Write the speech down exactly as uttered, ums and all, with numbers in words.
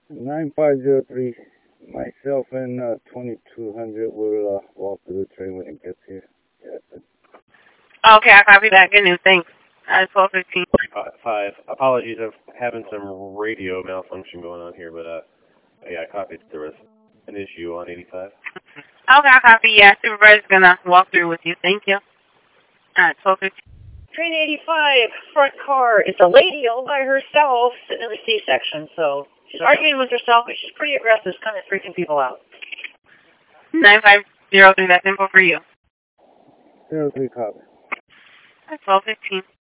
nine five zero three. Myself and uh, twenty-two hundred will uh, walk through the train when it gets here. Yeah. Okay, I copy that. Good news. Thanks. Uh, twelve fifteen. Five. Apologies, I'm having some radio malfunction going on here, but uh, yeah, I copied. There was an issue on eighty-five. Okay, I copy. Yeah, supervisor's gonna walk through with you. Thank you. All right, twelve fifteen. Train eighty-five, front car. It's a lady all by herself sitting in the C-section, so she's arguing with herself, but she's pretty aggressive, kind of freaking people out. nine five zero three, that's info for you. zero three copy. twelve fifteen.